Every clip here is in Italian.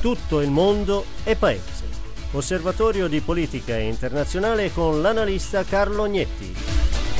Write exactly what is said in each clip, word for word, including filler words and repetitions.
Tutto il mondo è paese. Osservatorio di politica internazionale con l'analista Carlo Gnetti.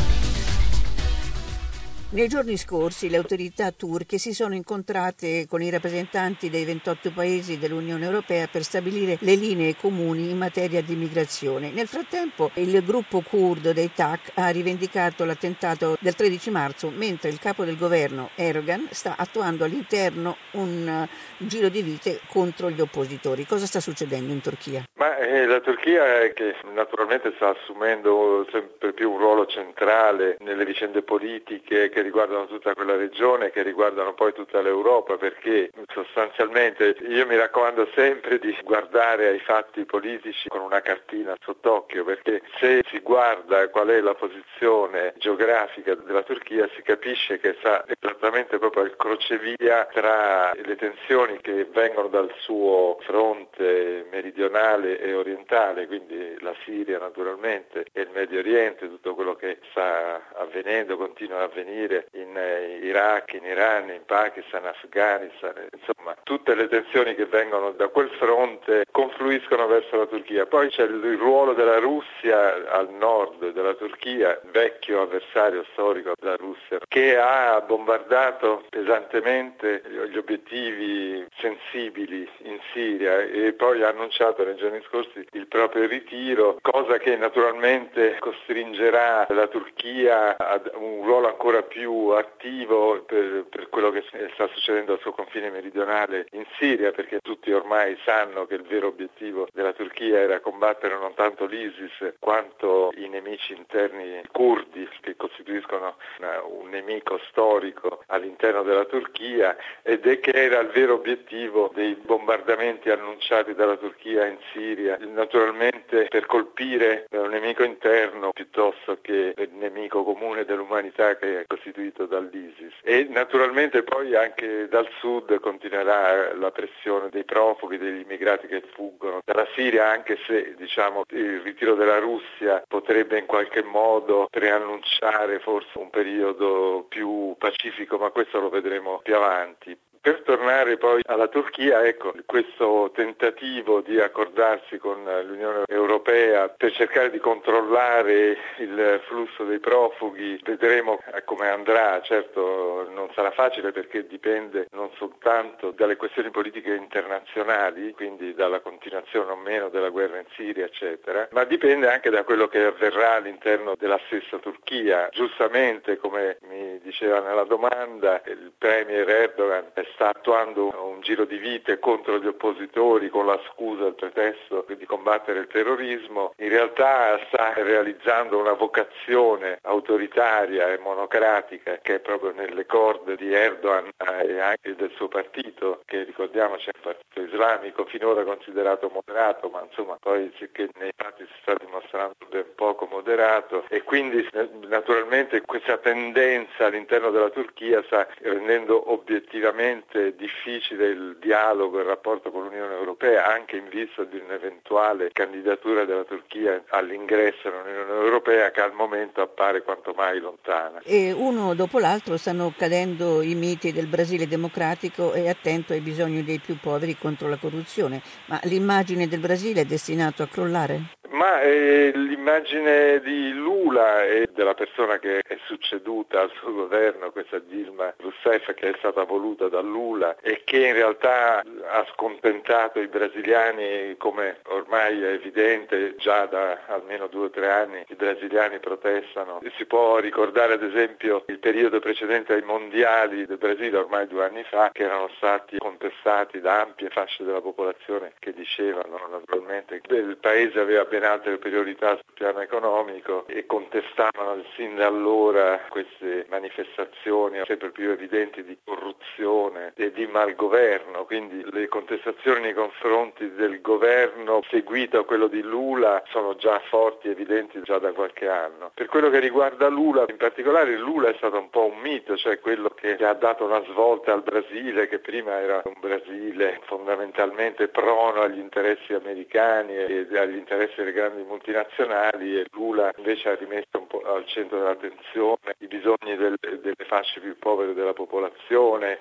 Nei giorni scorsi le autorità turche si sono incontrate con i rappresentanti dei ventotto paesi dell'Unione Europea per stabilire le linee comuni in materia di migrazione. Nel frattempo il gruppo curdo dei T A C ha rivendicato l'attentato del tredici marzo, mentre il capo del governo Erdogan sta attuando all'interno un giro di vite contro gli oppositori. Cosa sta succedendo in Turchia? Ma eh, la Turchia è che naturalmente sta assumendo sempre più un ruolo centrale nelle vicende politiche che riguardano tutta quella regione, che riguardano poi tutta l'Europa, perché sostanzialmente io mi raccomando sempre di guardare ai fatti politici con una cartina sott'occhio, perché se si guarda qual è la posizione geografica della Turchia si capisce che sta esattamente proprio al crocevia tra le tensioni che vengono dal suo fronte meridionale e orientale, quindi la Siria naturalmente e il Medio Oriente, tutto quello che sta avvenendo, continua ad avvenire in Iraq, in Iran, in Pakistan, Afghanistan, insomma tutte le tensioni che vengono da quel fronte confluiscono verso la Turchia. Poi c'è il ruolo della Russia al nord della Turchia, vecchio avversario storico della Russia, che ha bombardato pesantemente gli obiettivi sensibili in Siria e poi ha annunciato nei giorni scorsi il proprio ritiro, cosa che naturalmente costringerà la Turchia ad un ruolo ancora più attivo per, per quello che sta succedendo al suo confine meridionale in Siria, perché tutti ormai sanno che il vero obiettivo della Turchia era combattere non tanto l'ISIS quanto i nemici interni curdi, che costituiscono una, un nemico storico all'interno della Turchia, ed è che era il vero obiettivo dei bombardamenti annunciati dalla Turchia in Siria, naturalmente per colpire un nemico interno piuttosto che il nemico comune dell'umanità che è costituito dall'ISIS. E naturalmente poi anche dal sud continuerà la pressione dei profughi, degli immigrati che fuggono dalla Siria, anche se diciamo il ritiro della Russia potrebbe in qualche modo preannunciare forse un periodo più pacifico, ma questo lo vedremo più avanti. Per tornare poi alla Turchia, ecco, questo tentativo di accordarsi con l'Unione Europea per cercare di controllare il flusso dei profughi, vedremo come andrà. Certo non sarà facile perché dipende non soltanto dalle questioni politiche internazionali, quindi dalla continuazione o meno della guerra in Siria, eccetera, ma dipende anche da quello che avverrà all'interno della stessa Turchia. Giustamente, come mi diceva nella domanda, il premier Erdogan sta attuando un giro di vite contro gli oppositori con la scusa, il pretesto di combattere il terrorismo. In realtà sta realizzando una vocazione autoritaria e monocratica che è proprio nelle corde di Erdogan e anche del suo partito, che ricordiamoci è un partito islamico finora considerato moderato, ma insomma poi che nei fatti si sta dimostrando ben poco moderato, e quindi naturalmente questa tendenza all'interno della Turchia sta rendendo obiettivamente difficile il dialogo e il rapporto con l'Unione Europea, anche in vista di un'eventuale candidatura della Turchia all'ingresso nell'Unione Europea, che al momento appare quanto mai lontana. E uno dopo l'altro stanno cadendo i miti del Brasile democratico e attento ai bisogni dei più poveri contro la corruzione, ma l'immagine del Brasile è destinato a crollare? Ma eh, l'immagine di Lula e della persona che è succeduta al suo governo, questa Dilma Rousseff, che è stata voluta da Lula e che in realtà ha scontentato i brasiliani, come ormai è evidente già da almeno due o tre anni i brasiliani protestano. Si può ricordare ad esempio il periodo precedente ai mondiali del Brasile, ormai due anni fa, che erano stati contestati da ampie fasce della popolazione che dicevano naturalmente che il paese aveva ben altre priorità sul piano economico e contestavano sin da allora queste manifestazioni sempre più evidenti di corruzione e di malgoverno. Quindi le contestazioni nei confronti del governo seguito a quello di Lula sono già forti e evidenti già da qualche anno. Per quello che riguarda Lula, in particolare Lula è stato un po' un mito, cioè quello che ha dato una svolta al Brasile, che prima era un Brasile fondamentalmente prono agli interessi americani e agli interessi delle grandi multinazionali, e Lula invece ha rimesso un po' al centro dell'attenzione i bisogni del, delle fasce più povere della popolazione, ha lanciato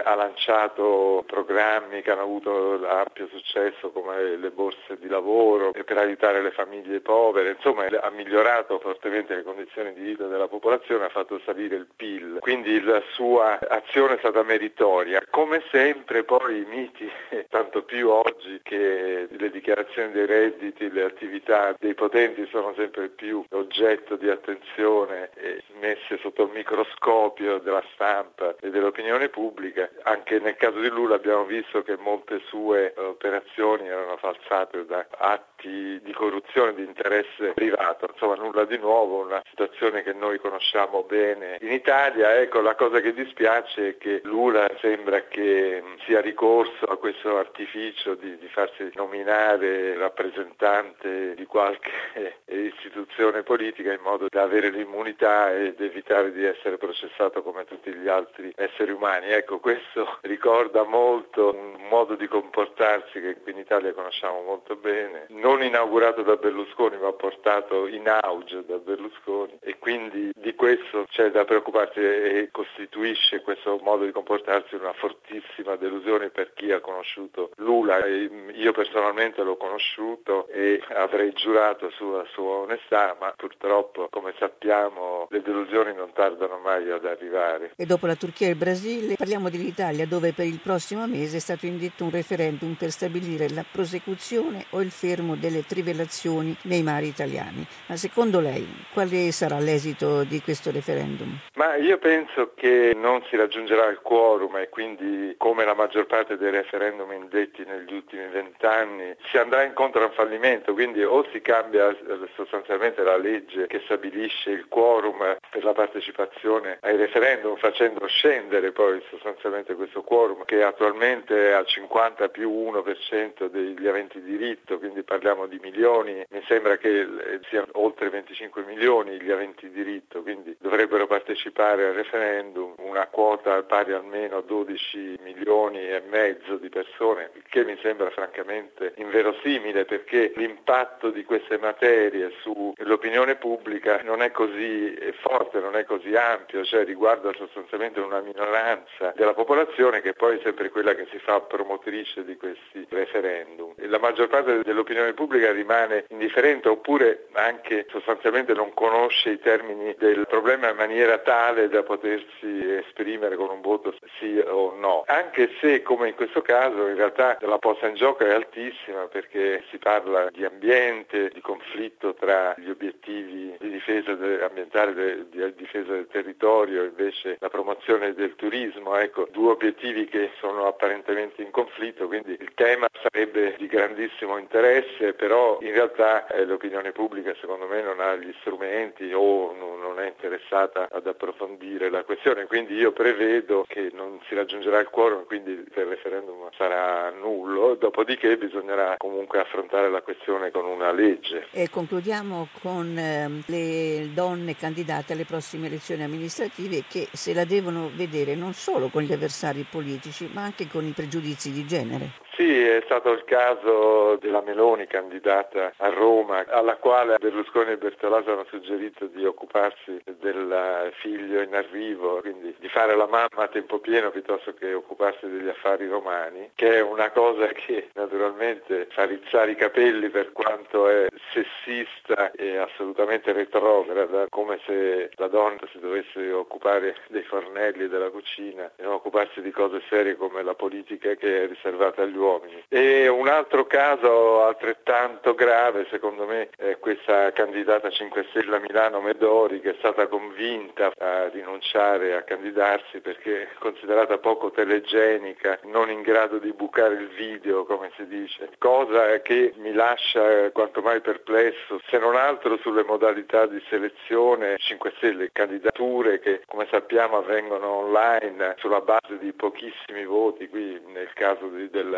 lanciato programmi che hanno avuto ampio successo come le borse di lavoro e per aiutare le famiglie povere, insomma ha migliorato fortemente le condizioni di vita della popolazione, ha fatto salire il P I L, quindi la sua azione è stata meritoria. Come sempre poi i miti, tanto più oggi che le dichiarazioni dei redditi, le attività dei potenti sono sempre più oggetto di attenzione e messe sotto il microscopio della stampa e dell'opinione pubblica. Anche nel caso di Lula abbiamo visto che molte sue operazioni erano falsate da atti di corruzione di interesse privato, insomma nulla di nuovo, una situazione che noi conosciamo bene in Italia. Ecco, la cosa che dispiace è che Lula sembra che sia ricorso a questo artificio di, di farsi nominare rappresentante di qualche istituzione politica in modo da avere l'immunità ed evitare di essere processato come tutti gli altri esseri umani. Ecco, questo ricorda molto un modo di comportarsi che qui in Italia conosciamo molto bene, non inaugurato da Berlusconi ma portato in auge da Berlusconi, e quindi di questo c'è da preoccuparsi e costituisce questo modo di comportarsi una fortissima delusione per chi ha conosciuto Lula. Io personalmente l'ho conosciuto e avrei giurato sulla sua onestà, ma purtroppo, come sappiamo, le delusioni non tardano mai ad arrivare. E dopo la Turchia e il Brasile parliamo dell'Italia, dove per il prossimo mese è stato indetto un referendum per stabilire la prosecuzione o il fermo delle trivellazioni nei mari italiani. Ma secondo lei quale sarà l'esito di questo referendum? Ma io penso che non si raggiungerà il quorum e quindi, come la maggior parte dei referendum indetti negli ultimi vent'anni, si andrà incontro a un fallimento, quindi o si cambia sostanzialmente la legge che stabilisce il quorum per la partecipazione ai referendum, facendo scendere poi sostanzialmente questo quorum che attualmente è al cinquanta più uno per cento degli aventi diritto, quindi parliamo di milioni, mi sembra che siano oltre venticinque milioni gli aventi diritto, quindi dovrebbero partecipare al referendum una quota pari almeno a dodici milioni e mezzo di persone, che mi sembra francamente inverosimile, perché l'impatto di queste materie sull'opinione pubblica non è così forte, non è così ampio, cioè riguarda sostanzialmente una minoranza della popolazione che poi è sempre quella che si fa promotrice di questi referendum. E la maggior parte dell'opinione pubblica rimane indifferente oppure anche sostanzialmente non conosce i termini del problema in maniera tale da potersi esprimere con un voto sì o no, anche se come in questo caso in realtà la posta in gioco è altissima, perché si parla di ambiente, di conflitto tra gli obiettivi di difesa ambientale, di difesa del territorio, invece la promozione del turismo, ecco, due obiettivi che sono apparentemente in conflitto, quindi il tema sarebbe di grandissimo interesse, però in realtà eh, l'opinione pubblica secondo me non ha gli strumenti o non è interessata ad approfondire la questione, quindi io prevedo che non si raggiungerà il quorum, quindi il referendum sarà nullo, dopodiché bisognerà comunque affrontare la questione con una legge. E concludiamo con eh, le donne candidate alle prossime elezioni amministrative che se la devono vedere non solo con gli avversari politici ma anche con i pregiudizi di genere. Sì, è stato il caso della Meloni candidata a Roma, alla quale Berlusconi e Bertolaso hanno suggerito di occuparsi del figlio in arrivo, quindi di fare la mamma a tempo pieno piuttosto che occuparsi degli affari romani, che è una cosa che naturalmente fa rizzare i capelli per quanto è sessista e assolutamente retrograda, come se la donna si dovesse occupare dei fornelli e della cucina e non occuparsi di cose serie come la politica, che è riservata agli uomini. E un altro caso altrettanto grave secondo me è questa candidata cinque Stelle a Milano Medori, che è stata convinta a rinunciare a candidarsi perché è considerata poco telegenica, non in grado di bucare il video come si dice, cosa che mi lascia quanto mai perplesso, se non altro sulle modalità di selezione. cinque Stelle, candidature che come sappiamo avvengono online sulla base di pochissimi voti, qui nel caso di, del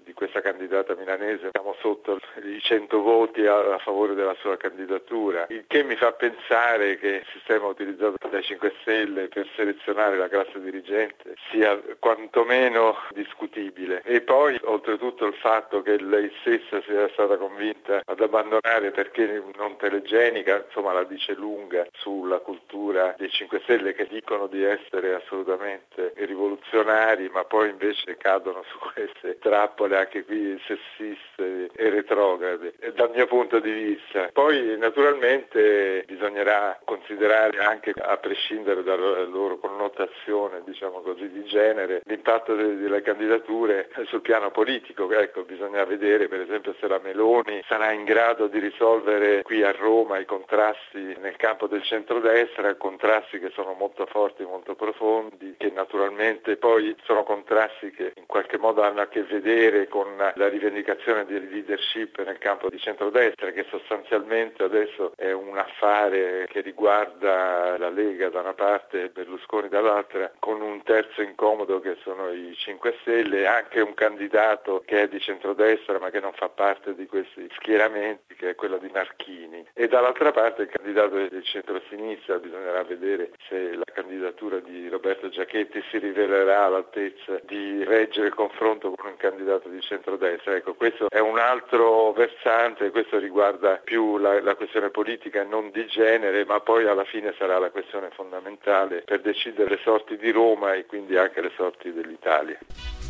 di questa candidata milanese, siamo sotto i cento voti a, a favore della sua candidatura, il che mi fa pensare che il sistema utilizzato dai cinque Stelle per selezionare la classe dirigente sia quantomeno discutibile. E poi oltretutto il fatto che lei stessa sia stata convinta ad abbandonare perché non telegenica, insomma la dice lunga sulla cultura dei cinque Stelle, che dicono di essere assolutamente rivoluzionari ma poi invece cadono su queste trappole anche qui sessiste e retrograde dal mio punto di vista. Poi naturalmente bisognerà considerare anche, a prescindere dalla loro connotazione diciamo così di genere, l'impatto delle, delle candidature sul piano politico. Ecco, bisogna vedere per esempio se la Meloni sarà in grado di risolvere qui a Roma i contrasti nel campo del centrodestra, contrasti che sono molto forti, molto profondi, che naturalmente poi sono contrasti che in qualche modo hanno a che vedere con la rivendicazione di leadership nel campo di centrodestra, che sostanzialmente adesso è un affare che riguarda la Lega da una parte e Berlusconi dall'altra, con un terzo incomodo che sono i cinque Stelle, e anche un candidato che è di centrodestra ma che non fa parte di questi schieramenti, che è quello di Marchini, e dall'altra parte il candidato del centro-sinistra. Bisognerà vedere se la candidatura di Roberto Giachetti si rivelerà all'altezza di reggere il confronto con un candidato di centrodestra. Ecco, questo è un altro versante, questo riguarda più la, la questione politica e non di genere, ma poi alla fine sarà la questione fondamentale per decidere le sorti di Roma e quindi anche le sorti dell'Italia.